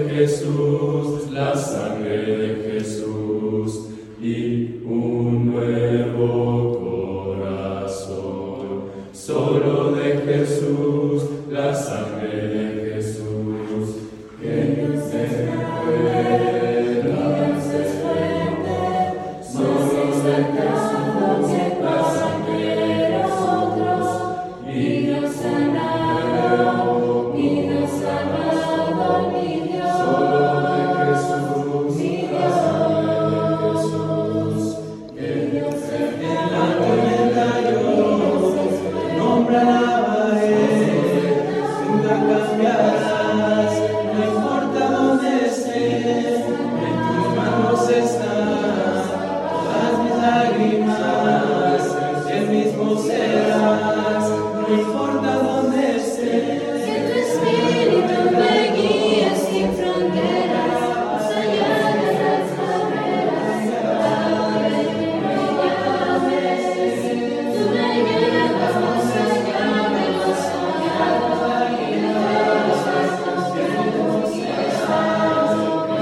Jesús, la sangre de Jesús y un nuevo corazón. Solo de Jesús, la sangre de Jesús, que se pueda hacer fuerte. Solo de Jesús, la sangre de nosotros, y nos sanado, y nos sanado, mi Dios. Solo de Jesús, mi Dios, Jesús, que Dios en la tormenta yo nombre alabaré, nunca cambiarás, no importa dónde esté, en tus manos están todas mis lágrimas, el mismo serás, no importa dónde esté. Que tu espíritu me guíe sin fronteras, más allá de las barreras, a donde tú me llames. Tú me llevas más allá de lo soñado y de los actos que tú quieras.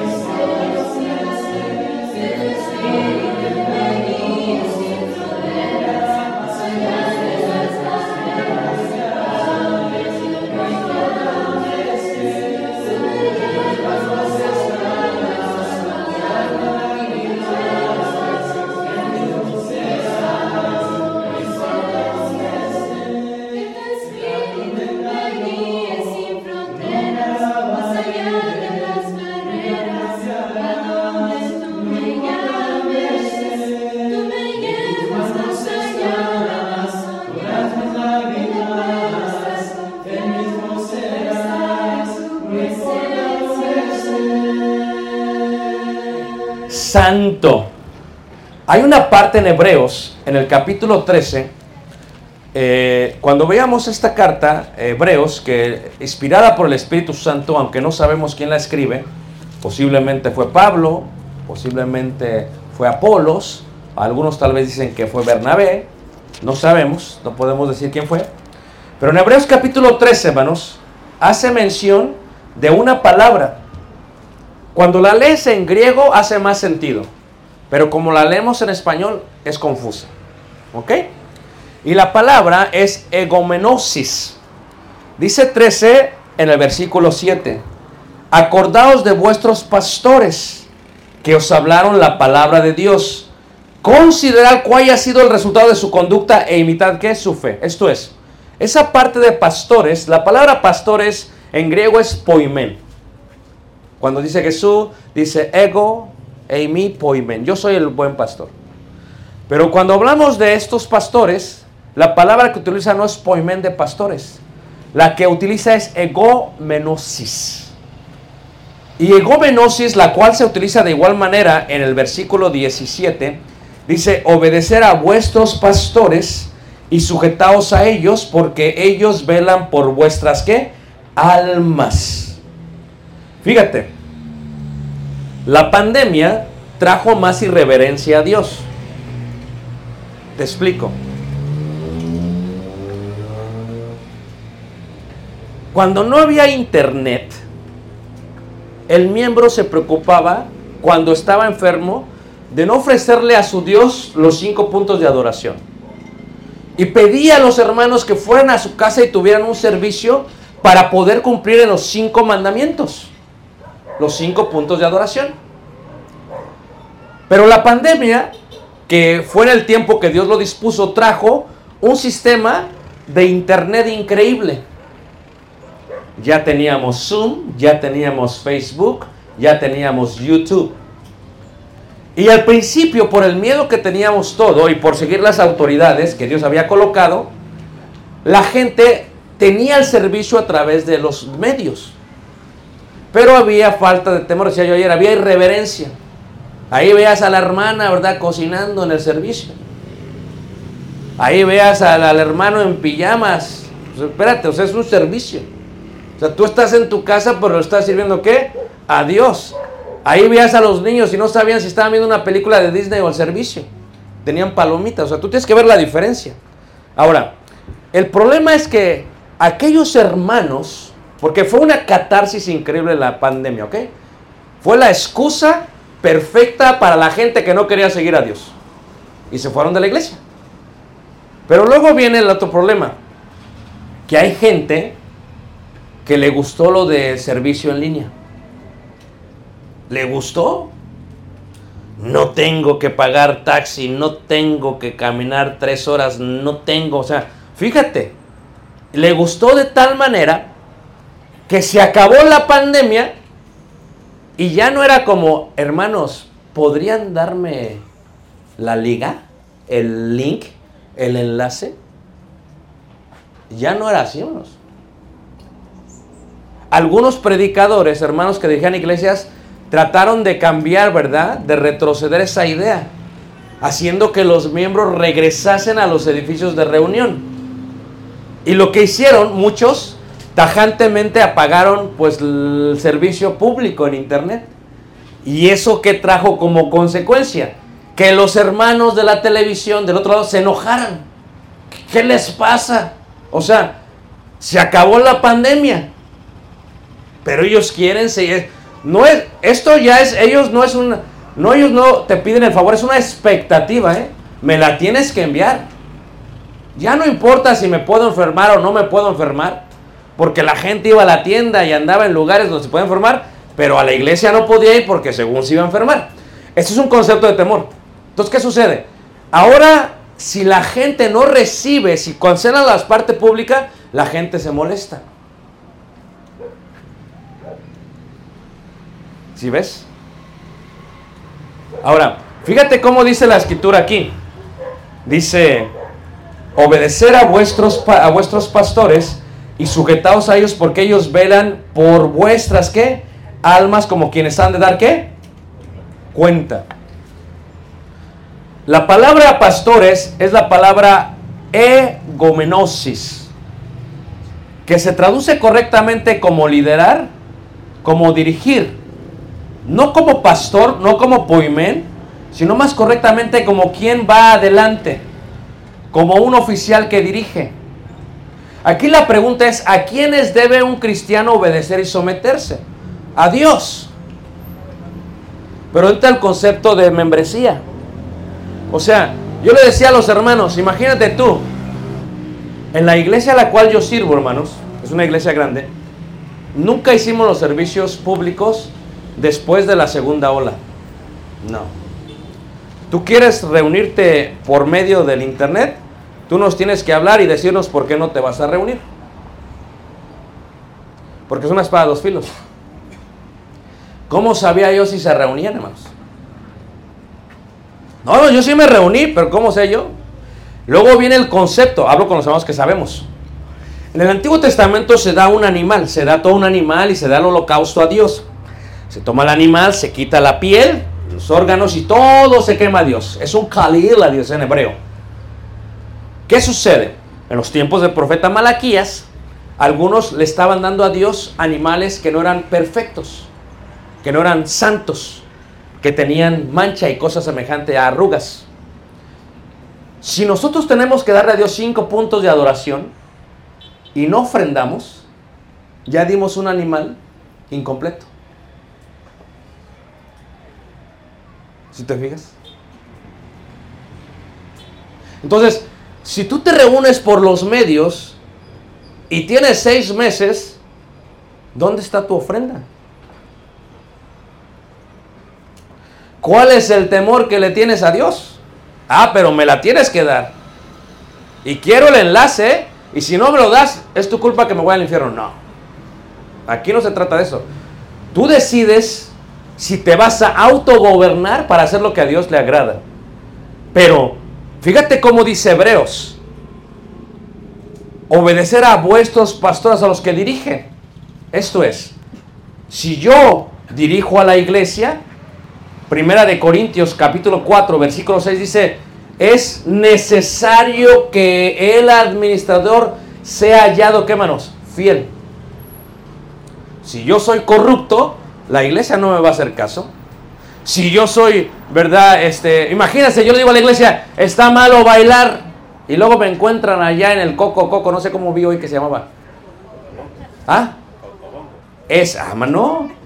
Que tu espíritu me guíe sin fronteras, más allá de las barreras, a donde tú me llames. Tú me llevas más allá de lo soñado y de los actos que tú quieras. Que tu espíritu me guíe sin fronteras, más allá de las barreras, a donde tú me llames. Tú me llevas más allá de lo soñado y de los actos que tú quieras. Santo. Hay una parte en Hebreos, en el capítulo 13, cuando veamos esta carta, Hebreos, que inspirada por el Espíritu Santo, aunque no sabemos quién la escribe, posiblemente fue Pablo, posiblemente fue Apolos, algunos tal vez dicen que fue Bernabé, no sabemos, no podemos decir quién fue, pero en Hebreos capítulo 13, hermanos, hace mención de una palabra. Cuando la lees en griego hace más sentido, pero como la leemos en español es confusa. ¿Ok? Y la palabra es egomenosis. Dice 13 en el versículo 7. Acordaos de vuestros pastores que os hablaron la palabra de Dios. Considerad cuál haya sido el resultado de su conducta e imitad ¿qué? Su fe. Esto es, esa parte de pastores, la palabra pastores en griego es poimen. Cuando dice Jesús, dice ego, eimi, poimen. Yo soy el buen pastor. Pero cuando hablamos de estos pastores, la palabra que utiliza no es poimen de pastores. La que utiliza es egomenosis. Y egomenosis, la cual se utiliza de igual manera en el versículo 17, dice, obedecer a vuestros pastores y sujetaos a ellos, porque ellos velan por vuestras, ¿qué? Almas. Fíjate, la pandemia trajo más irreverencia a Dios. Te explico. Cuando no había internet, el miembro se preocupaba, cuando estaba enfermo, de no ofrecerle a su Dios los 5 puntos de adoración. Y pedía a los hermanos que fueran a su casa y tuvieran un servicio para poder cumplir en los 5 mandamientos. Los 5 puntos de adoración. Pero la pandemia, que fue en el tiempo que Dios lo dispuso, trajo un sistema de internet increíble. Ya teníamos Zoom, ya teníamos Facebook, ya teníamos YouTube. Y al principio, por el miedo que teníamos todo y por seguir las autoridades que Dios había colocado, la gente tenía el servicio a través de los medios. Pero había falta de temor, decía yo ayer, había irreverencia. Ahí veas a la hermana, ¿verdad?, cocinando en el servicio. Ahí veas al hermano en pijamas. Pues espérate, o sea, es un servicio. O sea, tú estás en tu casa, pero estás sirviendo ¿qué? A Dios. Ahí veas a los niños y no sabían si estaban viendo una película de Disney o el servicio. Tenían palomitas. O sea, tú tienes que ver la diferencia. Ahora, el problema es que aquellos hermanos, Porque fue una catarsis increíble la pandemia, ¿ok? Fue la excusa perfecta para la gente que no quería seguir a Dios. Y se fueron de la iglesia. Pero luego viene el otro problema. Que hay gente que le gustó lo de servicio en línea. ¿Le gustó? No tengo que pagar taxi, no tengo que caminar 3 horas, no tengo, o sea, fíjate, le gustó de tal manera que se acabó la pandemia y ya no era como, hermanos, ¿podrían darme la liga, el link, el enlace? Ya no era así, hermanos. Algunos predicadores, hermanos, que dirigían iglesias, trataron de cambiar, ¿verdad? De retroceder esa idea, haciendo que los miembros regresasen a los edificios de reunión. Y lo que hicieron, muchos, tajantemente apagaron pues el servicio público en internet. ¿Y eso qué trajo como consecuencia? Que los hermanos de la televisión del otro lado se enojaran. ¿Qué les pasa? O sea, se acabó la pandemia, pero ellos quieren seguir. No es, esto ya es, ellos no es una, no, ellos no te piden el favor, es una expectativa, me la tienes que enviar. Ya no importa si me puedo enfermar o no me puedo enfermar, porque la gente iba a la tienda y andaba en lugares donde se puede enfermar, pero a la iglesia no podía ir porque según se iba a enfermar. Esto es un concepto de temor. Entonces, ¿qué sucede? Ahora, si la gente no recibe, si cancelan la parte pública, la gente se molesta. ¿Sí ves? Ahora, fíjate cómo dice la escritura aquí. Dice, obedecer a vuestros pastores y sujetaos a ellos porque ellos velan por vuestras, ¿qué? Almas, como quienes han de dar, ¿qué? Cuenta. La palabra pastores es la palabra egomenosis, que se traduce correctamente como liderar, como dirigir. No como pastor, no como poimén, sino más correctamente como quien va adelante, como un oficial que dirige. Aquí la pregunta es, ¿a quiénes debe un cristiano obedecer y someterse? A Dios. Pero entra el concepto de membresía. O sea, yo le decía a los hermanos, imagínate tú, en la iglesia a la cual yo sirvo, hermanos, es una iglesia grande, nunca hicimos los servicios públicos después de la segunda ola. No. Tú quieres reunirte por medio del internet, tú nos tienes que hablar y decirnos por qué no te vas a reunir. Porque es una espada de dos filos. ¿Cómo sabía yo si se reunían, hermanos? No, yo sí me reuní, pero ¿cómo sé yo? Luego viene el concepto, hablo con los hermanos que sabemos. En el Antiguo Testamento se da un animal, se da todo un animal y se da el holocausto a Dios. Se toma el animal, se quita la piel, los órganos y todo se quema a Dios. Es un kalil a Dios en hebreo. ¿Qué sucede? En los tiempos del profeta Malaquías, algunos le estaban dando a Dios animales que no eran perfectos, que no eran santos, que tenían mancha y cosas semejantes a arrugas. Si nosotros tenemos que darle a Dios 5 puntos de adoración y no ofrendamos, ya dimos un animal incompleto. ¿Sí te fijas? Entonces, si tú te reúnes por los medios y tienes 6 meses, ¿dónde está tu ofrenda? ¿Cuál es el temor que le tienes a Dios? Ah, pero me la tienes que dar. Y quiero el enlace, y si no me lo das, es tu culpa que me voy al infierno. No. Aquí no se trata de eso. Tú decides si te vas a autogobernar para hacer lo que a Dios le agrada. Pero, fíjate cómo dice Hebreos. Obedecer a vuestros pastores, a los que dirigen. Esto es, si yo dirijo a la iglesia, Primera de Corintios capítulo 4 versículo 6 dice, es necesario que el administrador sea hallado, ¿qué, manos? Fiel. Si yo soy corrupto, la iglesia no me va a hacer caso. Si yo soy, ¿verdad? Imagínense, yo le digo a la iglesia, está malo bailar, y luego me encuentran allá en el Coco, no sé cómo vi hoy que se llamaba. ¿Ah? ¿no?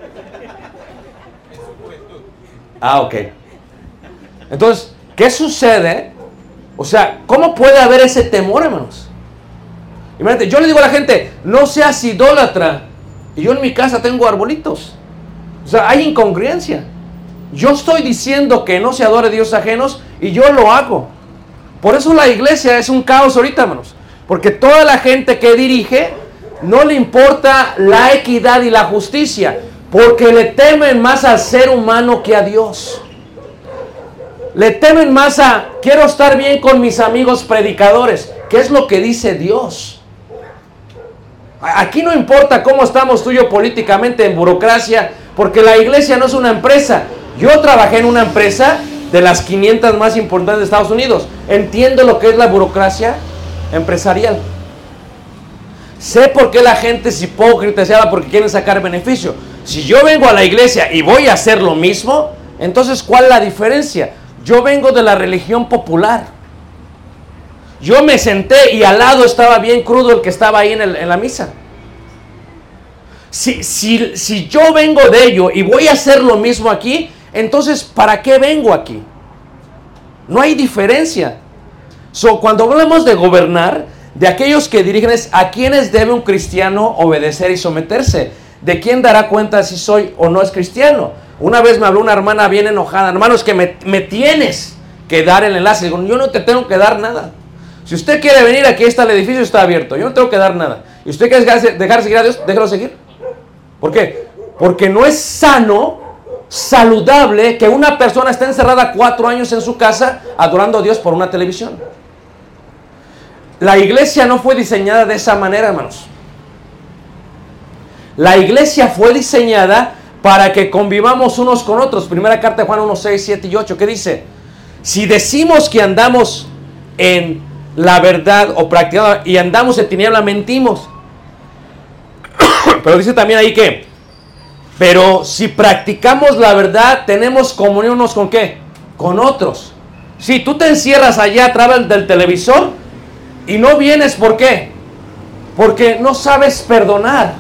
Ok. Entonces, ¿qué sucede? O sea, ¿cómo puede haber ese temor, hermanos? Imagínate, yo le digo a la gente, no seas idólatra. Y yo en mi casa tengo arbolitos. O sea, hay incongruencia. Yo estoy diciendo que no se adore dioses ajenos y yo lo hago. Por eso la iglesia es un caos ahorita, hermanos. Porque toda la gente que dirige no le importa la equidad y la justicia. Porque le temen más al ser humano que a Dios. Le temen más a, quiero estar bien con mis amigos predicadores. ¿Qué es lo que dice Dios? Aquí no importa cómo estamos tú y yo políticamente en burocracia, porque la iglesia no es una empresa. Yo trabajé en una empresa de las 500 más importantes de Estados Unidos. Entiendo lo que es la burocracia empresarial. Sé por qué la gente es hipócrita, se habla porque quieren sacar beneficio. Si yo vengo a la iglesia y voy a hacer lo mismo, entonces ¿cuál es la diferencia? Yo vengo de la religión popular. Yo me senté y al lado estaba bien crudo el que estaba ahí en la misa. Si yo vengo de ello y voy a hacer lo mismo aquí, entonces ¿para qué vengo aquí? No hay diferencia. Cuando hablamos de gobernar, de aquellos que dirigen, es a quienes debe un cristiano obedecer y someterse. ¿De quién dará cuenta si soy o no es cristiano? Una vez me habló una hermana bien enojada. Hermano, es que me tienes que dar el enlace. Digo, yo no te tengo que dar nada. Si usted quiere venir, aquí está el edificio, está abierto. Yo no tengo que dar nada. Y usted quiere dejar seguir a Dios, déjalo seguir. ¿Por qué? Porque no es sano, saludable, que una persona esté encerrada 4 años en su casa adorando a Dios por una televisión. La iglesia no fue diseñada de esa manera, hermanos. La iglesia fue diseñada para que convivamos unos con otros. Primera carta de Juan 1, 6, 7 y 8. ¿Qué dice? Si decimos que andamos en la verdad o practicando y andamos en tiniebla, mentimos. Pero dice también ahí que, pero si practicamos la verdad, tenemos comunión unos con ¿qué? Con otros. Si tú te encierras allá a través del televisor y no vienes, ¿por qué? Porque no sabes perdonar.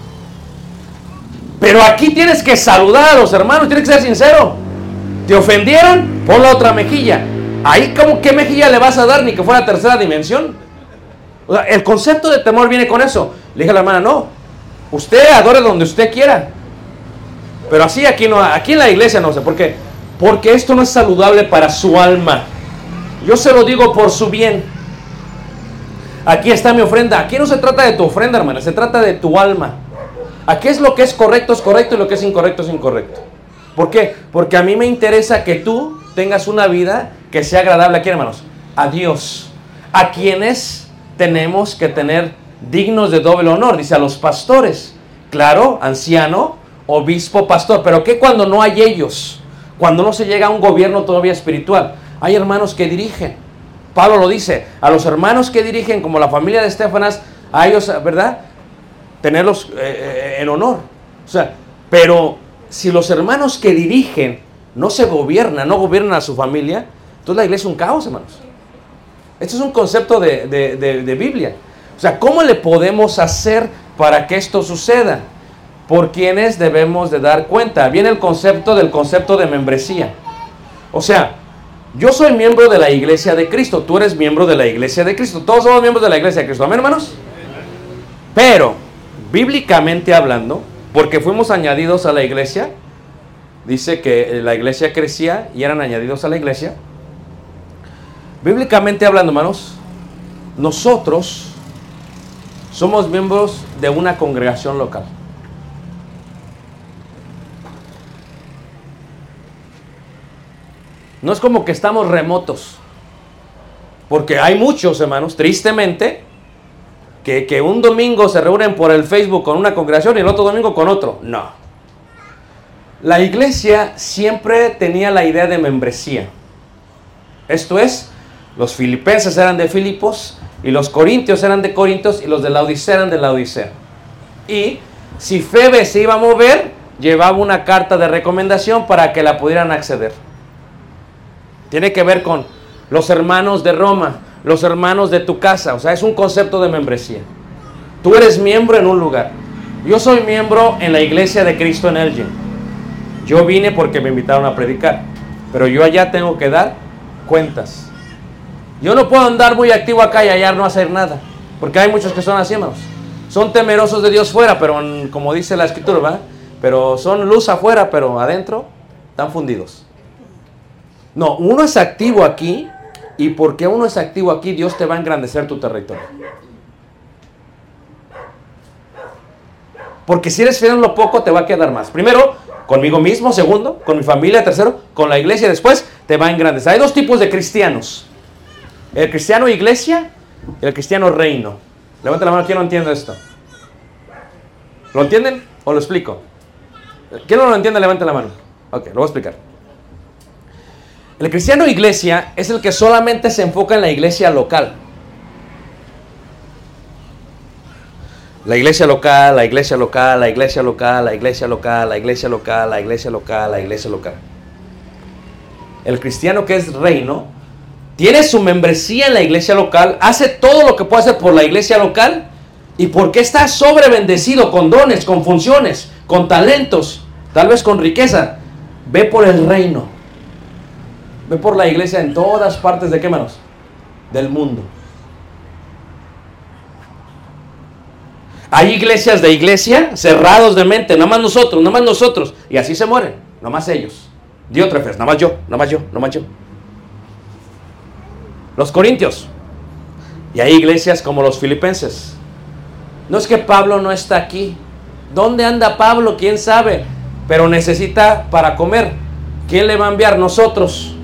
Pero aquí tienes que saludar a los hermanos, tienes que ser sincero. ¿Te ofendieron? Pon la otra mejilla. Ahí, ¿cómo qué mejilla le vas a dar? Ni que fuera tercera dimensión. O sea, el concepto de temor viene con eso. Le dije a la hermana, no, usted adore donde usted quiera. Pero así aquí no, aquí en la iglesia no sé. ¿Por qué? Porque esto no es saludable para su alma. Yo se lo digo por su bien. Aquí está mi ofrenda. Aquí no se trata de tu ofrenda, hermana, se trata de tu alma. Aquí es lo que es correcto y lo que es incorrecto es incorrecto. ¿Por qué? Porque a mí me interesa que tú tengas una vida que sea agradable a quién, hermanos, a Dios, a quienes tenemos que tener dignos de doble honor, dice a los pastores, claro, anciano, obispo, pastor, pero ¿qué cuando no hay ellos? Cuando no se llega a un gobierno todavía espiritual, hay hermanos que dirigen. Pablo lo dice, a los hermanos que dirigen, como la familia de Estefanas, a ellos, ¿verdad?, tenerlos en honor. O sea, pero si los hermanos que dirigen no se gobiernan, no gobiernan a su familia, entonces la iglesia es un caos, hermanos. Esto es un concepto de Biblia. O sea, ¿cómo le podemos hacer para que esto suceda? Por quienes debemos de dar cuenta. Viene el concepto de membresía. O sea, yo soy miembro de la iglesia de Cristo, tú eres miembro de la iglesia de Cristo, todos somos miembros de la iglesia de Cristo, ¿amén, hermanos? Pero, bíblicamente hablando, porque fuimos añadidos a la iglesia, dice que la iglesia crecía y eran añadidos a la iglesia. Bíblicamente hablando, hermanos, nosotros somos miembros de una congregación local. No es como que estamos remotos, porque hay muchos, hermanos, tristemente, que un domingo se reúnen por el Facebook con una congregación y el otro domingo con otro. No. La iglesia siempre tenía la idea de membresía. Esto es, los filipenses eran de Filipos, y los corintios eran de Corintios, y los de Laodicea eran de Laodicea. Y si Febe se iba a mover, llevaba una carta de recomendación para que la pudieran acceder. Tiene que ver con los hermanos de Roma, los hermanos de tu casa. O sea, es un concepto de membresía. Tú eres miembro en un lugar. Yo soy miembro en la iglesia de Cristo en Elgin. Yo vine porque me invitaron a predicar, pero yo allá tengo que dar cuentas. Yo no puedo andar muy activo acá y allá no hacer nada, porque hay muchos que son así, hermanos. Son temerosos de Dios fuera, pero como dice la escritura, ¿verdad? Pero son luz afuera, pero adentro están fundidos. No, uno es activo aquí, y porque uno es activo aquí, Dios te va a engrandecer tu territorio. Porque si eres fiel en lo poco, te va a quedar más. Primero, conmigo mismo. Segundo, con mi familia. Tercero, con la iglesia. Después, te va a engrandecer. Hay dos tipos de cristianos: el cristiano iglesia y el cristiano reino. Levanta la mano, ¿quién no entiende esto? ¿Lo entienden o lo explico? ¿Quién no lo entiende? Levanta la mano. Ok, lo voy a explicar. El cristiano iglesia es el que solamente se enfoca en la iglesia local. La iglesia local, la iglesia local, la iglesia local, la iglesia local, la iglesia local, la iglesia local, la iglesia local. El cristiano que es reino tiene su membresía en la iglesia local, hace todo lo que puede hacer por la iglesia local, y porque está sobrebendecido con dones, con funciones, con talentos, tal vez con riqueza, ve por el reino, ve por la iglesia en todas partes de qué manos, del mundo. Hay iglesias de iglesia cerrados de mente, nada más nosotros, y así se mueren, nada más ellos. Diótrefes, nada más yo, nada más yo, nada más yo. Los corintios. Y hay iglesias como los filipenses. No es que Pablo no está aquí. ¿Dónde anda Pablo? ¿Quién sabe? Pero necesita para comer. ¿Quién le va a enviar? Nosotros.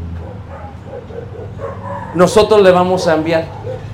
Nosotros le vamos a enviar.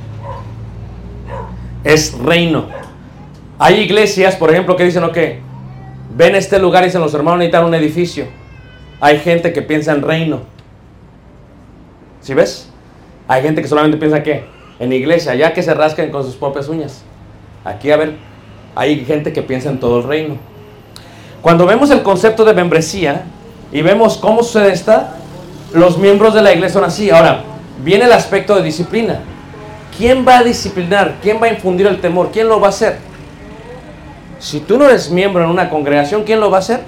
Es reino. Hay iglesias, por ejemplo, que dicen, ok, ven este lugar y dicen, los hermanos necesitan un edificio. Hay gente que piensa en reino. ¿Sí ves? Hay gente que solamente piensa, ¿qué? En iglesia, ya que se rascan con sus propias uñas. Aquí, a ver, hay gente que piensa en todo el reino. Cuando vemos el concepto de membresía y vemos cómo sucede esta, los miembros de la iglesia son así. Ahora, viene el aspecto de disciplina. ¿Quién va a disciplinar? ¿Quién va a infundir el temor? ¿Quién lo va a hacer? Si tú no eres miembro en una congregación, ¿quién lo va a hacer?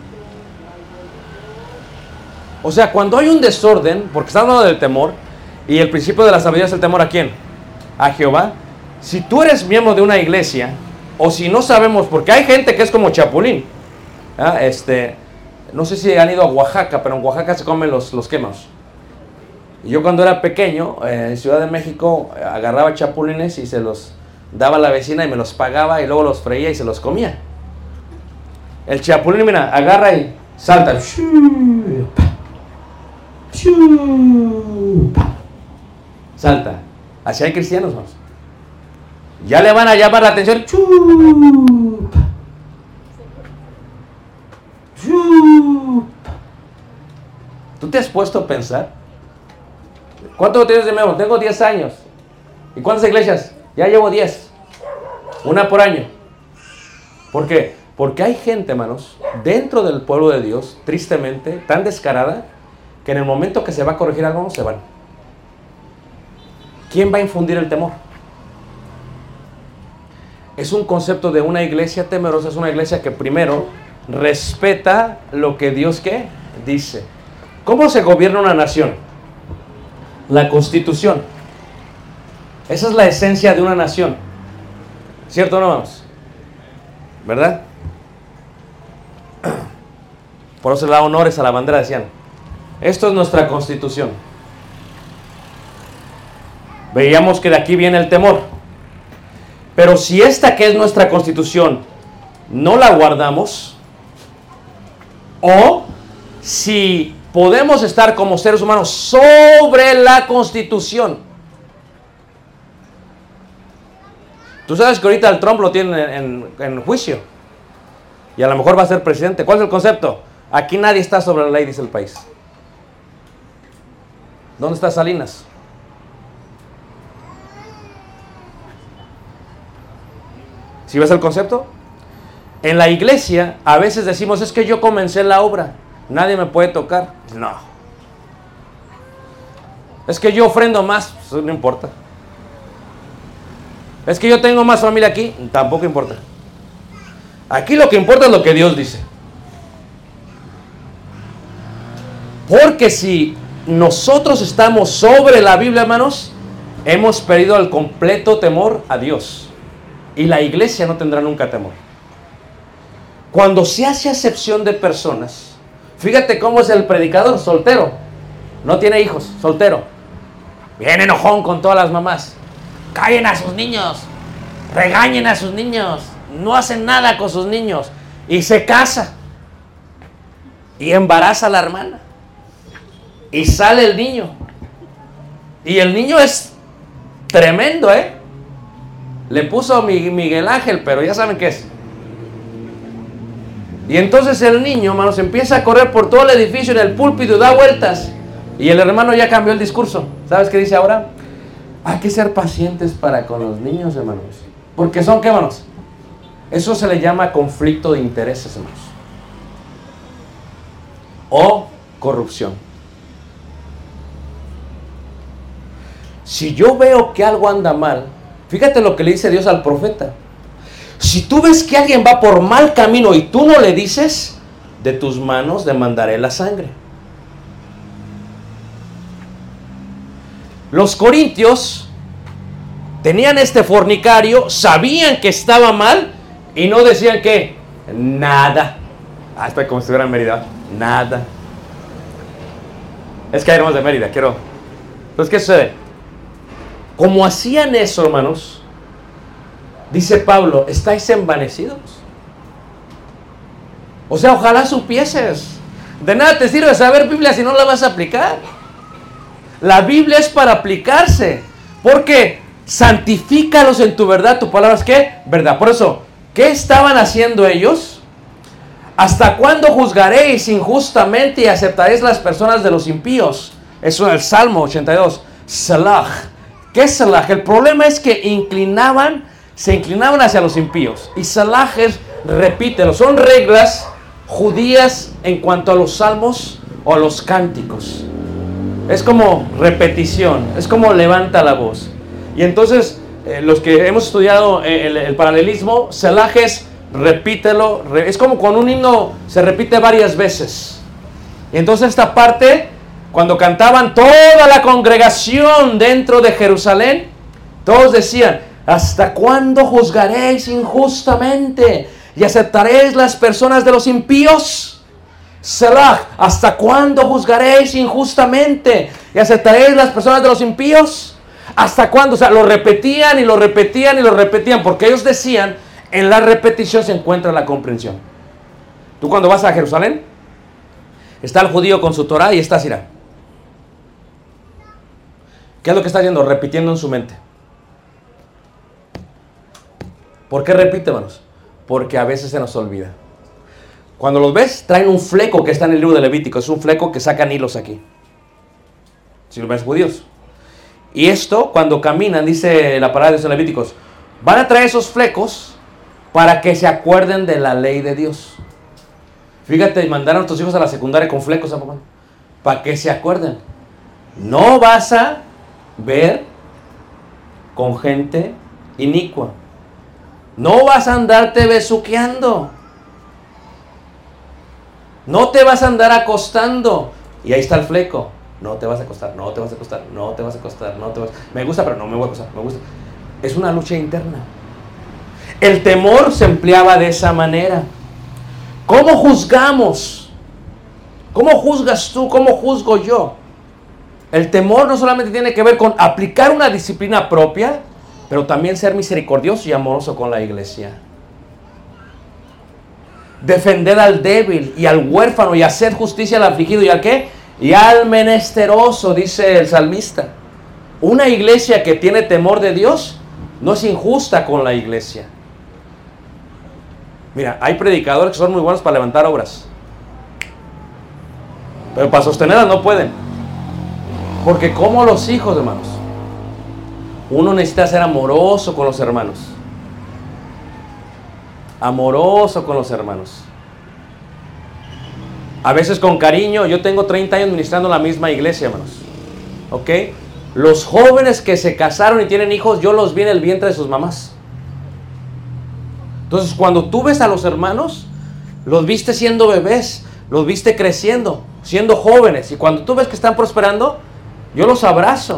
O sea, cuando hay un desorden, porque está hablando del temor, y el principio de la sabiduría es el temor, ¿a quién? A Jehová. Si tú eres miembro de una iglesia, o si no sabemos, porque hay gente que es como chapulín. No sé si han ido a Oaxaca, pero en Oaxaca se comen los quemas. Y yo cuando era pequeño, en Ciudad de México, agarraba chapulines y se los daba a la vecina y me los pagaba y luego los freía y se los comía. El chapulín, mira, agarra y salta. Salta. Así hay cristianos, vamos. Ya le van a llamar la atención. ¿Tú te has puesto a pensar? ¿Cuánto tienes de nuevo? Tengo 10 años. ¿Y cuántas iglesias? Ya llevo 10. Una por año. ¿Por qué? Porque hay gente, hermanos, dentro del pueblo de Dios, tristemente, tan descarada, que en el momento que se va a corregir algo, no se van. ¿Quién va a infundir el temor? Es un concepto de una iglesia temerosa, es una iglesia que primero respeta lo que Dios, ¿qué? Dice. ¿Cómo se gobierna una nación? La Constitución. Esa es la esencia de una nación. ¿Cierto o no, vamos? ¿Verdad? Por eso le da honores a la bandera, decían. Esto es nuestra Constitución. Veíamos que de aquí viene el temor. Pero si esta que es nuestra Constitución no la guardamos, o si podemos estar como seres humanos sobre la Constitución. Tú sabes que ahorita el Trump lo tienen en juicio. Y a lo mejor va a ser presidente. ¿Cuál es el concepto? Aquí nadie está sobre la ley, dice el país. ¿Dónde está Salinas? ¿Sí ves el concepto? En la iglesia a veces decimos, es que yo comencé la obra, nadie me puede tocar. No. Es que yo ofrendo más, eso no importa. Es que yo tengo más familia aquí, tampoco importa. Aquí lo que importa es lo que Dios dice. Porque si nosotros estamos sobre la Biblia, hermanos, hemos perdido el completo temor a Dios. Y la iglesia no tendrá nunca temor. Cuando se hace acepción de personas, fíjate cómo es el predicador, soltero. No tiene hijos, soltero. Bien enojón con todas las mamás. Callen a sus niños. Regañen a sus niños. No hacen nada con sus niños. Y se casa. Y embaraza a la hermana. Y sale el niño. Y el niño es tremendo, ¿eh? Le puso Miguel Ángel, pero ya saben qué es. Y entonces el niño, hermanos, empieza a correr por todo el edificio en el púlpito y da vueltas. Y el hermano ya cambió el discurso. ¿Sabes qué dice ahora? Hay que ser pacientes para con los niños, hermanos. Porque son, ¿qué, hermanos? Eso se le llama conflicto de intereses, hermanos. O corrupción. Si yo veo que algo anda mal, fíjate lo que le dice Dios al profeta. Si tú ves que alguien va por mal camino y tú no le dices, de tus manos demandaré la sangre. Los corintios tenían este fornicario, sabían que estaba mal y no decían que nada. Hasta como si estuviera en Mérida. Nada. Es que hay hermanos de Mérida, quiero. Entonces, ¿qué sucede? Como hacían eso, hermanos, dice Pablo, estáis envanecidos. O sea, ojalá supieses. De nada te sirve saber Biblia si no la vas a aplicar. La Biblia es para aplicarse. Porque santifícalos en tu verdad. Tu palabra es ¿qué? Verdad. Por eso, ¿qué estaban haciendo ellos? ¿Hasta cuándo juzgaréis injustamente y aceptaréis las personas de los impíos? Eso en el Salmo 82. Salah. ¿Qué es Salah? El problema es que se inclinaban hacia los impíos. Y Salah es, repítelo, son reglas judías en cuanto a los salmos o a los cánticos. Es como repetición, es como levanta la voz. Y entonces, los que hemos estudiado el paralelismo, Salah es repítelo, es como con un himno se repite varias veces. Y entonces esta parte, cuando cantaban toda la congregación dentro de Jerusalén, todos decían, ¿hasta cuándo juzgaréis injustamente y aceptaréis las personas de los impíos? Selah, ¿hasta cuándo juzgaréis injustamente y aceptaréis las personas de los impíos? ¿Hasta cuándo? O sea, lo repetían y lo repetían y lo repetían, porque ellos decían, en la repetición se encuentra la comprensión. Tú cuando vas a Jerusalén, está el judío con su Torah y está Sirá. ¿Qué es lo que está haciendo? Repitiendo en su mente. ¿Por qué repite, hermanos? Porque a veces se nos olvida. Cuando los ves, traen un fleco que está en el libro de Levítico. Es un fleco que sacan hilos aquí. Si lo ves judíos. Y esto, cuando caminan, dice la palabra de Dios en Levíticos, van a traer esos flecos para que se acuerden de la ley de Dios. Fíjate, mandaron a tus hijos a la secundaria con flecos, ¿sabes? Para que se acuerden. No vas a ver con gente inicua. No vas a andarte besuqueando. No te vas a andar acostando. Y ahí está el fleco. No te vas a acostar, no te vas a acostar, no te vas a acostar, no te vas. Me gusta, pero no me voy a acostar, me gusta. Es una lucha interna. El temor se empleaba de esa manera. ¿Cómo juzgamos? ¿Cómo juzgas tú? ¿Cómo juzgo yo? El temor no solamente tiene que ver con aplicar una disciplina propia, pero también ser misericordioso y amoroso con la iglesia. Defender al débil y al huérfano y hacer justicia al afligido y al ¿qué? Y al menesteroso, dice el salmista. Una iglesia que tiene temor de Dios no es injusta con la iglesia. Mira, hay predicadores que son muy buenos para levantar obras, pero para sostenerlas no pueden. Porque como los hijos, hermanos, uno necesita ser amoroso con los hermanos. Amoroso con los hermanos. A veces con cariño. Yo tengo 30 años ministrando en la misma iglesia, hermanos. ¿Ok? Los jóvenes que se casaron y tienen hijos, yo los vi en el vientre de sus mamás. Entonces, cuando tú ves a los hermanos, los viste siendo bebés, los viste creciendo, siendo jóvenes. Y cuando tú ves que están prosperando, yo los abrazo.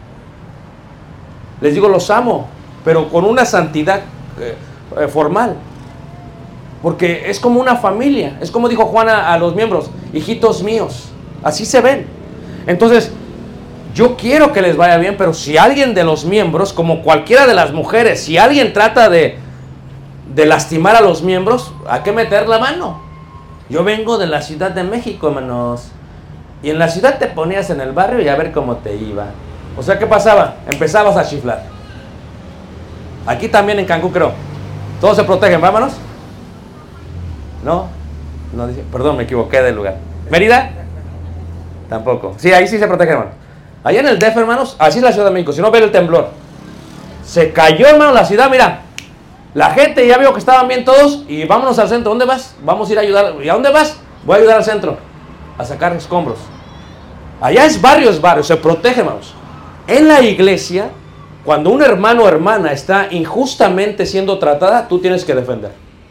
Les digo, los amo, pero con una santidad formal. Porque es como una familia. Es como dijo Juan a los miembros, hijitos míos. Así se ven. Entonces, yo quiero que les vaya bien, pero si alguien de los miembros, como cualquiera de las mujeres, si alguien trata de lastimar a los miembros, hay que meter la mano. Yo vengo de la Ciudad de México, hermanos. Y en la ciudad te ponías en el barrio y a ver cómo te iba. O sea, ¿qué pasaba? Empezabas a chiflar. Aquí también en Cancún, creo. Todos se protegen, vámonos. ¿No? No, perdón, me equivoqué del lugar. ¿Mérida? Tampoco. Sí, ahí sí se protege, hermano. Allá en el DF, hermanos, así es la Ciudad de México. Si no, ven el temblor. Se cayó, hermano, la ciudad, mira. La gente ya vio que estaban bien todos y vámonos al centro. ¿Dónde vas? Vamos a ir a ayudar. ¿Y a dónde vas? Voy a ayudar al centro a sacar escombros. Allá es barrio, se protege, hermanos. En la iglesia, cuando un hermano o hermana está injustamente siendo tratada, tú tienes que defender.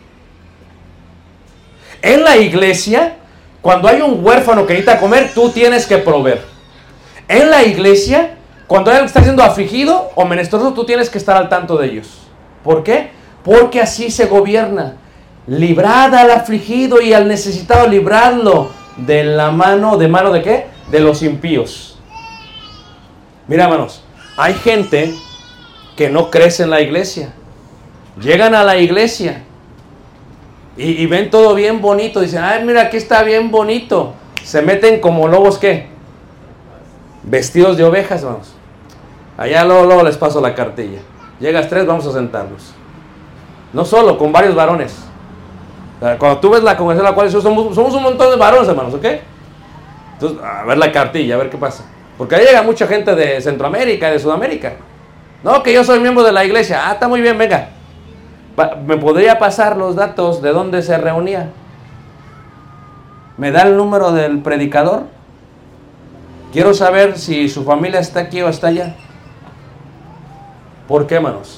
En la iglesia, cuando hay un huérfano que necesita comer, tú tienes que proveer. En la iglesia, cuando hay alguien que está siendo afligido o menesteroso, tú tienes que estar al tanto de ellos. ¿Por qué? Porque así se gobierna. Librad al afligido y al necesitado, libradlo de la mano, ¿de mano de qué? De los impíos. Mira, hermanos, hay gente que no crece en la iglesia. Llegan a la iglesia y ven todo bien bonito. Dicen, ay, mira, aquí está bien bonito. Se meten como lobos, ¿qué? Vestidos de ovejas, hermanos. Allá luego les paso la cartilla. Llegas 3, vamos a sentarnos. No solo, con varios varones. Cuando tú ves la congregación a la cual somos un montón de varones, hermanos, ¿ok? Entonces, a ver la cartilla, a ver qué pasa. Porque ahí llega mucha gente de Centroamérica, de Sudamérica. No, que yo soy miembro de la iglesia. Ah, está muy bien, venga. ¿Me podría pasar los datos de dónde se reunía? ¿Me da el número del predicador? Quiero saber si su familia está aquí o está allá. ¿Por qué, hermanos?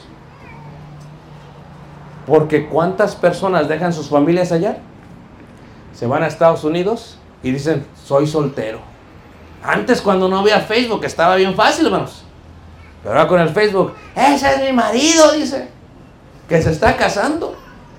Porque ¿cuántas personas dejan sus familias allá? Se van a Estados Unidos y dicen, soy soltero. Antes, cuando no había Facebook, estaba bien fácil, hermanos. Pero ahora con el Facebook, ese es mi marido, dice, que se está casando.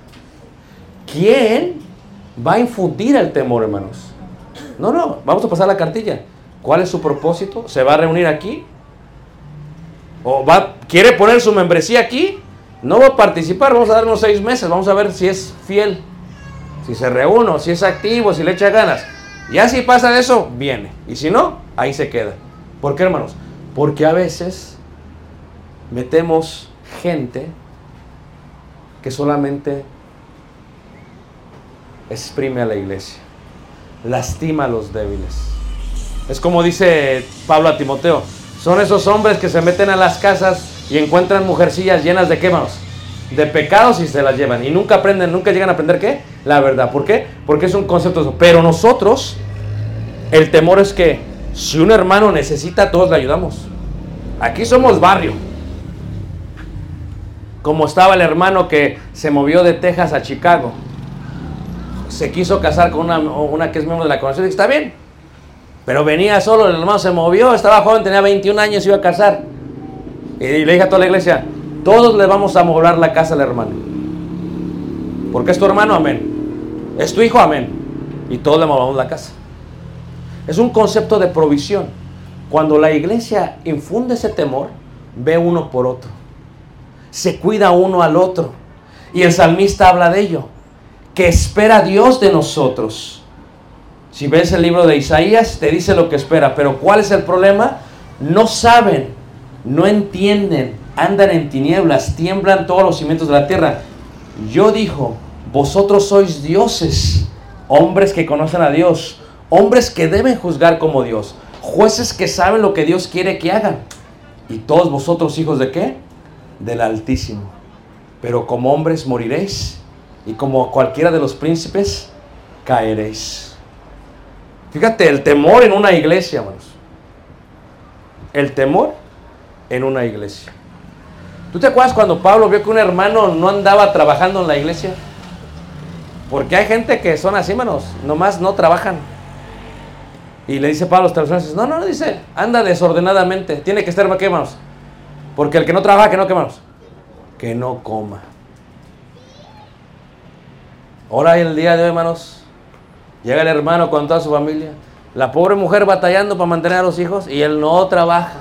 ¿Quién va a infundir el temor, hermanos? No, vamos a pasar la cartilla. ¿Cuál es su propósito? ¿Se va a reunir aquí? ¿O quiere poner su membresía aquí? No va a participar, vamos a dar unos 6 meses, vamos a ver si es fiel, si se reúne, si es activo, si le echa ganas. Ya si pasa de eso, viene. Y si no, ahí se queda. ¿Por qué, hermanos? Porque a veces metemos gente que solamente exprime a la iglesia, lastima a los débiles. Es como dice Pablo a Timoteo, son esos hombres que se meten a las casas y encuentran mujercillas llenas de qué, hermanos, de pecados y se las llevan. Y nunca aprenden, nunca llegan a aprender ¿qué? La verdad. ¿Por qué? Porque es un concepto de eso. Pero nosotros, el temor es que si un hermano necesita, todos le ayudamos. Aquí somos barrio. Como estaba el hermano que se movió de Texas a Chicago. Se quiso casar con una que es miembro de la congregación. Está bien. Pero venía solo, el hermano se movió, estaba joven, tenía 21 años, se iba a casar. Y le dije a toda la iglesia, todos le vamos a amoblar la casa al hermano. Porque es tu hermano, amén. Es tu hijo, amén. Y todos le amoblamos la casa. Es un concepto de provisión. Cuando la iglesia infunde ese temor, ve uno por otro. Se cuida uno al otro. Y el salmista habla de ello. Que espera Dios de nosotros. Si ves el libro de Isaías, te dice lo que espera. Pero ¿cuál es el problema? No saben, no entienden, andan en tinieblas, tiemblan todos los cimientos de la tierra. Yo dijo, vosotros sois dioses, hombres que conocen a Dios, hombres que deben juzgar como Dios, jueces que saben lo que Dios quiere que hagan. Y todos vosotros, hijos de ¿qué? Del Altísimo. Pero como hombres moriréis, y como cualquiera de los príncipes, caeréis. Fíjate, el temor en una iglesia, hermanos. El temor en una iglesia. ¿Tú te acuerdas cuando Pablo vio que un hermano no andaba trabajando en la iglesia? Porque hay gente que son así, hermanos, nomás no trabajan. Y le dice Pablo a los Tesalonicenses, no, dice, anda desordenadamente, tiene que estar, ¿qué, hermanos? Porque el que no trabaja, ¿qué no, qué, hermanos? Que no coma. Ahora el día de hoy, hermanos, llega el hermano con toda su familia, la pobre mujer batallando para mantener a los hijos y él no trabaja.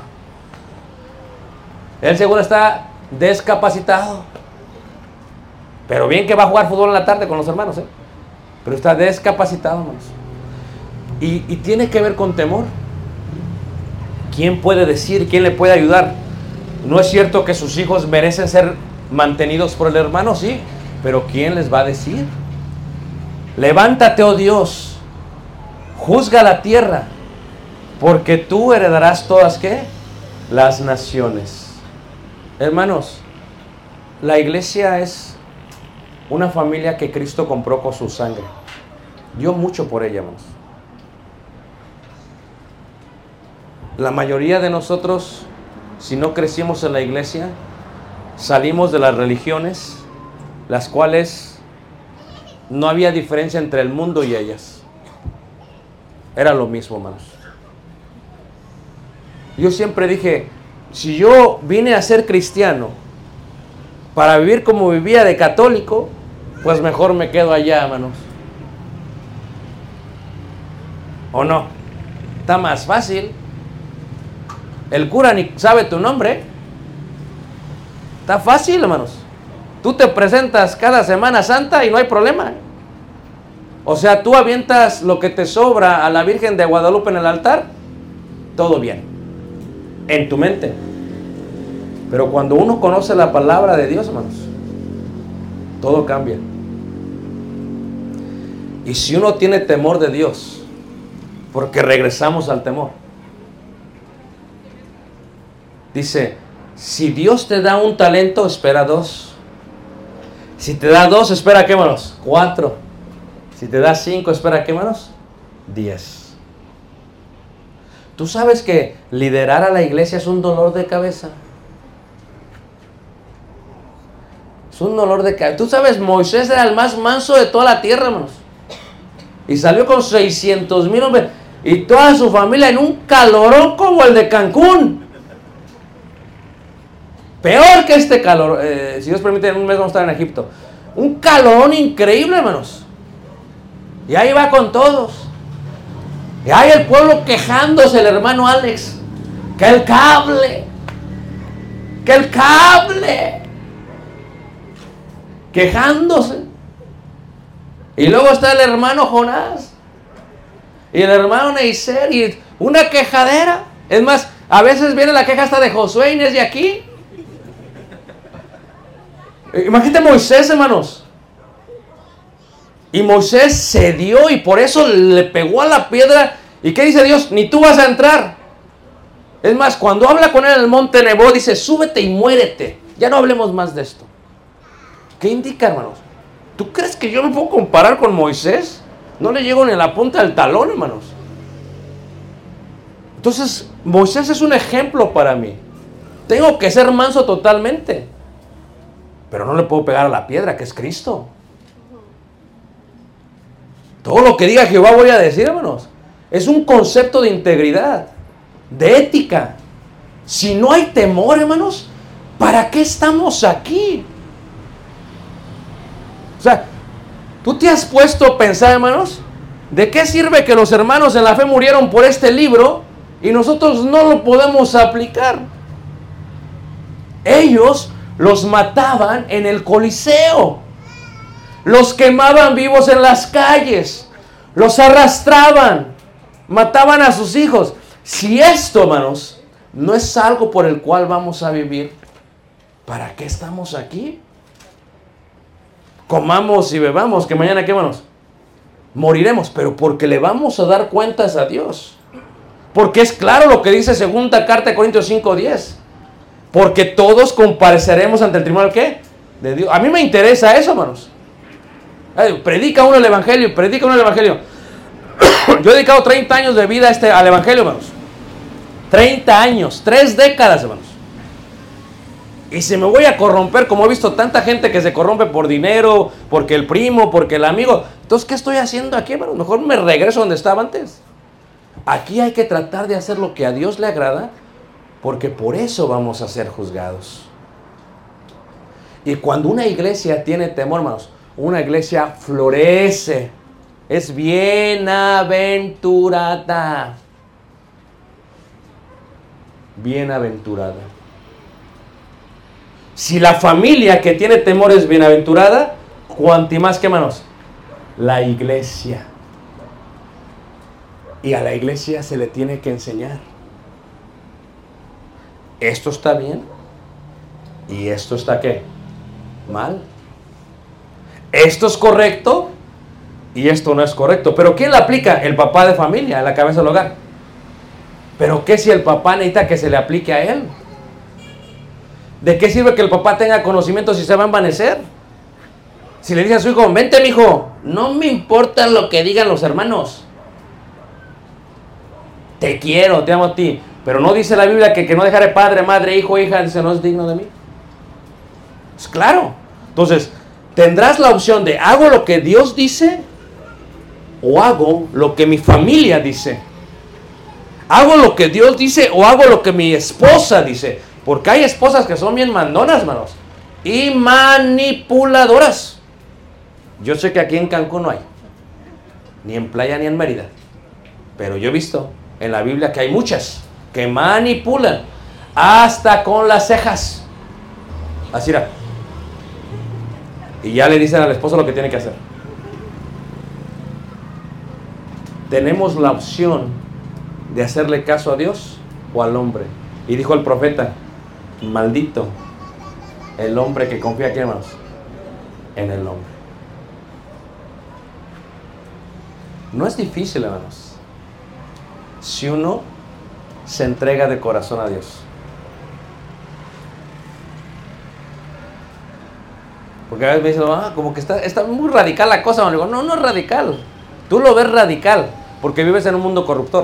Él seguro está descapacitado. Pero bien que va a jugar fútbol en la tarde con los hermanos, pero está descapacitado, hermanos. Y tiene que ver con temor. ¿Quién puede decir? ¿Quién le puede ayudar? ¿No es cierto que sus hijos merecen ser mantenidos por el hermano? Sí, pero ¿quién les va a decir? Levántate, oh Dios, juzga la tierra, porque tú heredarás todas, ¿qué? Las naciones. Hermanos, la iglesia es una familia que Cristo compró con su sangre. Dio mucho por ella, hermanos. La mayoría de nosotros, si no crecimos en la iglesia, salimos de las religiones, las cuales no había diferencia entre el mundo y ellas. Era lo mismo, hermanos. Yo siempre dije, si yo vine a ser cristiano para vivir como vivía de católico, pues mejor me quedo allá, hermanos. ¿O no? Está más fácil. El cura ni sabe tu nombre. Está fácil, hermanos. Tú te presentas cada Semana Santa y no hay problema. O sea, tú avientas lo que te sobra a la Virgen de Guadalupe en el altar, todo bien, en tu mente. Pero cuando uno conoce la palabra de Dios, hermanos, todo cambia. Y si uno tiene temor de Dios, porque regresamos al temor, dice, si Dios te da un talento, espera 2. Si te da 2, espera, ¿qué, hermanos? 4. Si te da 5, espera, ¿qué, hermanos? 10. ¿Tú sabes que liderar a la iglesia es un dolor de cabeza? Es un dolor de cabeza. Tú sabes, Moisés era el más manso de toda la tierra, hermanos. Y salió con 600,000 hombres. Y toda su familia en un calorón como el de Cancún. Peor que este calor. Si Dios permite, en un mes vamos a estar en Egipto. Un calorón increíble, hermanos. Y ahí va con todos. Y ahí el pueblo quejándose, el hermano Alex. Que el cable. Que el cable. Quejándose. Y luego está el hermano Jonás. Y el hermano Neiser. Y una quejadera. Es más, a veces viene la queja hasta de Josué Inés de aquí. Imagínate Moisés, hermanos. Y Moisés cedió y por eso le pegó a la piedra. ¿Y qué dice Dios? Ni tú vas a entrar. Es más, cuando habla con él en el monte Nebo, dice, súbete y muérete. Ya no hablemos más de esto. ¿Qué indica, hermanos? ¿Tú crees que yo me puedo comparar con Moisés? No le llego ni a la punta del talón, hermanos. Entonces, Moisés es un ejemplo para mí. Tengo que ser manso totalmente. Pero no le puedo pegar a la piedra, que es Cristo. Todo lo que diga Jehová voy a decir, hermanos. Es un concepto de integridad, de ética. Si no hay temor, hermanos, ¿para qué estamos aquí? O sea, ¿tú te has puesto a pensar, hermanos? ¿De qué sirve que los hermanos en la fe murieron por este libro y nosotros no lo podemos aplicar? Ellos los mataban en el Coliseo. Los quemaban vivos en las calles. Los arrastraban. Mataban a sus hijos. Si esto, hermanos, no es algo por el cual vamos a vivir, ¿para qué estamos aquí? Comamos y bebamos, que mañana, ¿qué, hermanos? Moriremos, pero porque le vamos a dar cuentas a Dios. Porque es claro lo que dice segunda carta de Corintios 5:10. Porque todos compareceremos ante el tribunal, ¿qué? De Dios. A mí me interesa eso, hermanos. Predica uno el evangelio, predica uno el evangelio. Yo he dedicado 30 años de vida al evangelio, hermanos. 30 años, 3 décadas, hermanos. Y si me voy a corromper, como he visto tanta gente que se corrompe por dinero, porque el primo, porque el amigo, entonces, ¿qué estoy haciendo aquí, hermano? Mejor me regreso donde estaba antes. Aquí hay que tratar de hacer lo que a Dios le agrada, porque por eso vamos a ser juzgados. Y cuando una iglesia tiene temor, hermanos, una iglesia florece, es bienaventurada. Bienaventurada. Si la familia que tiene temor es bienaventurada, cuanti más que, hermanos, la iglesia. Y a la iglesia se le tiene que enseñar. Esto está bien y esto está ¿qué? Mal. Esto es correcto y esto no es correcto. ¿Pero quién la aplica? El papá de familia, la cabeza del hogar. ¿Pero qué si el papá necesita que se le aplique a él? ¿De qué sirve que el papá tenga conocimiento si se va a envanecer? Si le dice a su hijo, vente mijo, no me importa lo que digan los hermanos. Te quiero, te amo a ti. Pero no dice la Biblia que no dejaré padre, madre, hijo, hija, dice, no es digno de mí. Es claro. Entonces, tendrás la opción de hago lo que Dios dice o hago lo que mi familia dice. Hago lo que Dios dice o hago lo que mi esposa dice. Porque hay esposas que son bien mandonas, hermanos, y manipuladoras. Yo sé que aquí en Cancún no hay, ni en Playa ni en Mérida, pero yo he visto en la Biblia que hay muchas que manipulan, hasta con las cejas. Así era. Y ya le dicen al esposo lo que tiene que hacer. Tenemos la opción de hacerle caso a Dios o al hombre. Y dijo el profeta, maldito el hombre que confía, ¿qué, hermanos? En el hombre. No es difícil, hermanos, si uno se entrega de corazón a Dios. Porque a veces me dicen, como que está muy radical la cosa. Me digo, no es radical. Tú lo ves radical porque vives en un mundo corruptor.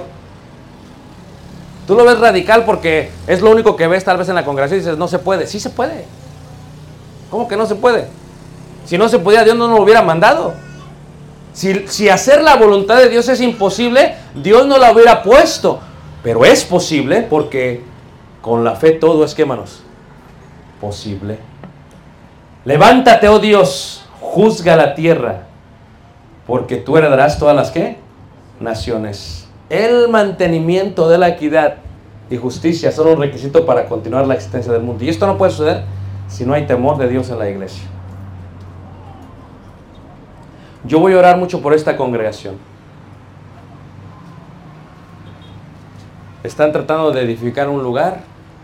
Tú lo ves radical porque es lo único que ves tal vez en la congregación y dices, no se puede. Sí se puede. ¿Cómo que no se puede? Si no se podía, Dios no nos lo hubiera mandado. Si hacer la voluntad de Dios es imposible, Dios no la hubiera puesto. Pero es posible porque con la fe todo es, ¿qué, hermanos? Posible. Levántate, oh Dios, juzga la tierra, porque tú heredarás todas las, ¿qué? Naciones. El mantenimiento de la equidad y justicia son un requisito para continuar la existencia del mundo. Y esto no puede suceder si no hay temor de Dios en la iglesia. Yo voy a orar mucho por esta congregación. Están tratando de edificar un lugar.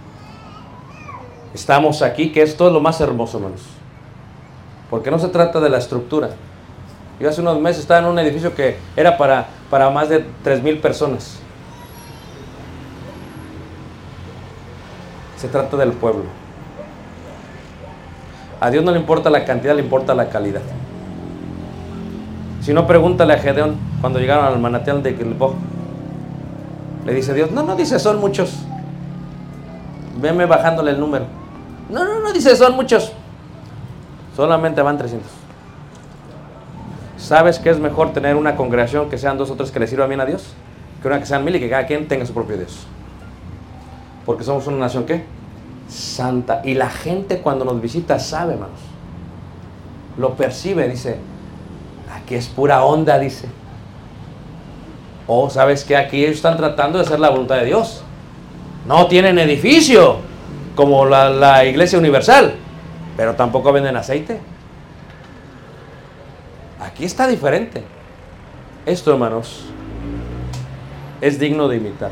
Estamos aquí, que esto es lo más hermoso, hermanos. Porque no se trata de la estructura. Yo hace unos meses estaba en un edificio que era para más de 3,000 personas. Se trata del pueblo. A Dios no le importa la cantidad, le importa la calidad. Si no, pregúntale a Gedeón cuando llegaron al manantial de Gilboa. Le dice Dios, no dice son muchos. Veme bajándole el número. No dice son muchos. Solamente van 300. ¿Sabes que es mejor tener una congregación que sean 2 o 3 que le sirvan bien a Dios? Que una que sean 1000 y que cada quien tenga su propio Dios. Porque somos una nación, ¿qué? Santa. Y la gente cuando nos visita sabe, hermanos. Lo percibe, dice, aquí es pura onda, dice. O ¿sabes qué? Aquí ellos están tratando de hacer la voluntad de Dios. No tienen edificio como la Iglesia Universal, pero tampoco venden aceite. Aquí está diferente. Esto, hermanos, es digno de imitar.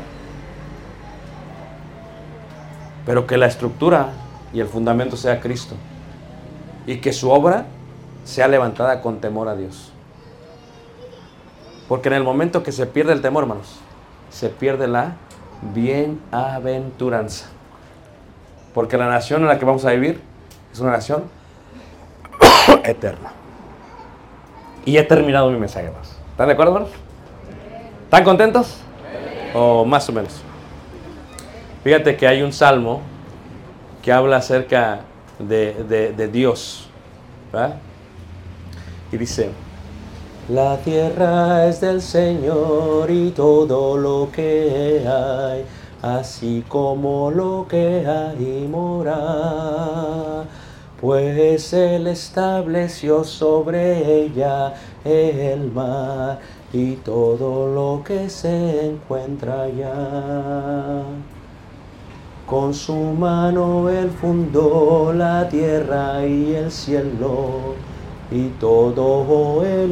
Pero que la estructura y el fundamento sea Cristo. Y que su obra sea levantada con temor a Dios. Porque en el momento que se pierde el temor, hermanos, se pierde la bienaventuranza. Porque la nación en la que vamos a vivir es una nación eterna. Y he terminado mi mensaje, hermanos. ¿Están de acuerdo, hermanos? ¿Están contentos? O más o menos. Fíjate que hay un salmo que habla acerca de Dios, ¿verdad? Y dice: la tierra es del Señor y todo lo que hay, así como lo que hay mora, pues Él estableció sobre ella el mar y todo lo que se encuentra allá. Con su mano Él fundó la tierra y el cielo y todo el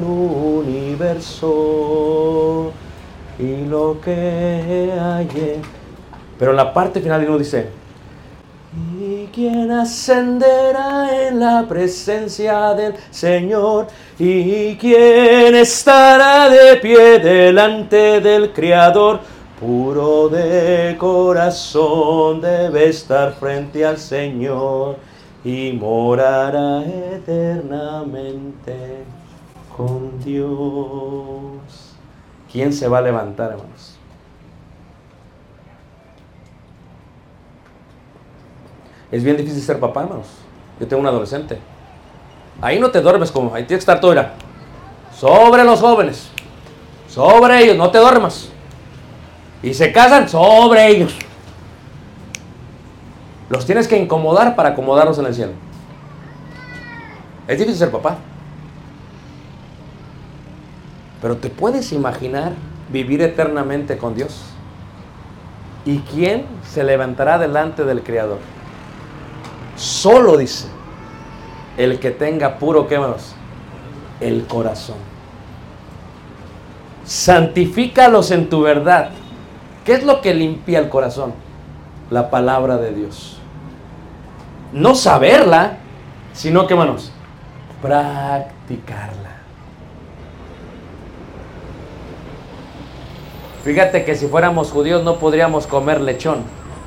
universo y lo que hay. Pero en la parte final uno dice: ¿y quién ascenderá en la presencia del Señor? ¿Y quién estará de pie delante del Creador? Puro de corazón debe estar frente al Señor y morará eternamente con Dios. ¿Quién se va a levantar, hermanos? Es bien difícil ser papá, hermanos. Yo tengo un adolescente. Ahí no te duermes como, ahí tienes que estar todo, mira, sobre los jóvenes, sobre ellos, no te duermas. Y se casan sobre ellos. Los tienes que incomodar para acomodarlos en el cielo. Es difícil ser papá. Pero ¿te puedes imaginar vivir eternamente con Dios? ¿Y quién se levantará delante del Creador? Solo, dice, el que tenga puro, ¿qué más? El corazón. Santifícalos en tu verdad. ¿Qué es lo que limpia el corazón? La palabra de Dios. No saberla, sino que, hermanos, practicarla. Fíjate que si fuéramos judíos no podríamos comer lechón.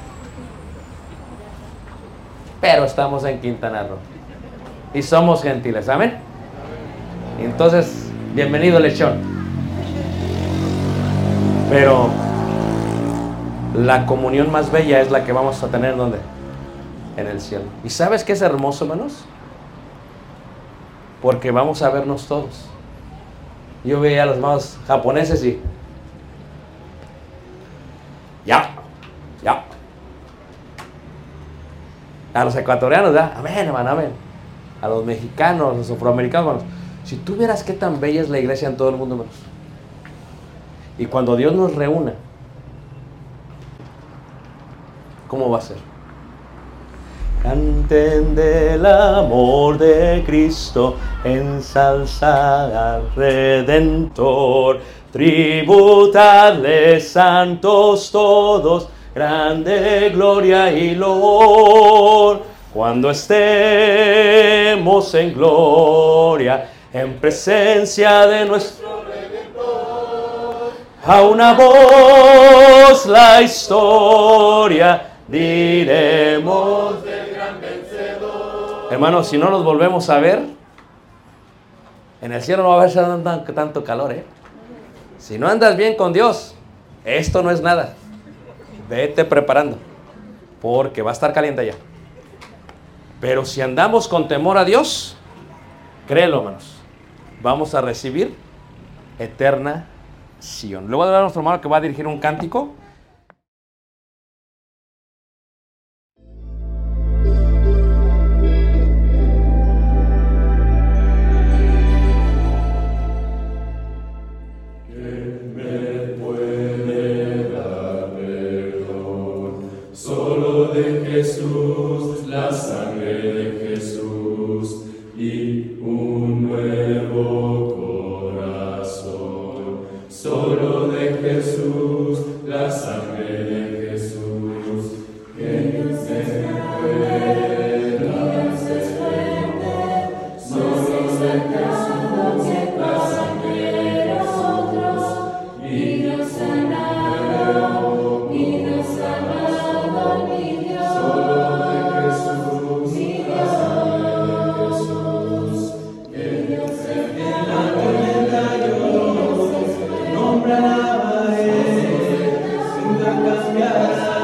Pero estamos en Quintana Roo. Y somos gentiles, ¿amén? Entonces, bienvenido lechón. Pero la comunión más bella es la que vamos a tener, ¿dónde? En el cielo. ¿Y sabes qué es hermoso, hermanos? Porque vamos a vernos todos. Yo veía a los hermanos japoneses y ya. A los ecuatorianos, ¿ya? Amén, hermano, amén. A los mexicanos, a los afroamericanos, hermanos. Si tú vieras qué tan bella es la iglesia en todo el mundo, hermanos. Y cuando Dios nos reúna, ¿cómo va a ser? Canten del amor de Cristo, ensalzad al Redentor, tributadle santos todos, grande gloria y loor. Cuando estemos en gloria, en presencia de nuestro Redentor, a una voz la historia diremos del gran vencedor. Hermanos, si no nos volvemos a ver, en el cielo no va a haber tanto calor, ¿eh? Si no andas bien con Dios, esto no es nada. Vete preparando, porque va a estar caliente allá. Pero si andamos con temor a Dios, créelo, hermanos, vamos a recibir eterna Sion. Le voy a dar a nuestro hermano que va a dirigir un cántico. Jesús, la sangre de Jesús y un nuevo corazón. Solo de Jesús, la sangre de Jesús. Que Dios es grande, Dios es fuerte, solo de Jesús, la sangre de nosotros. Y Dios sanado, y Dios sanado, mi Dios. Nombraba él, nunca cambiará.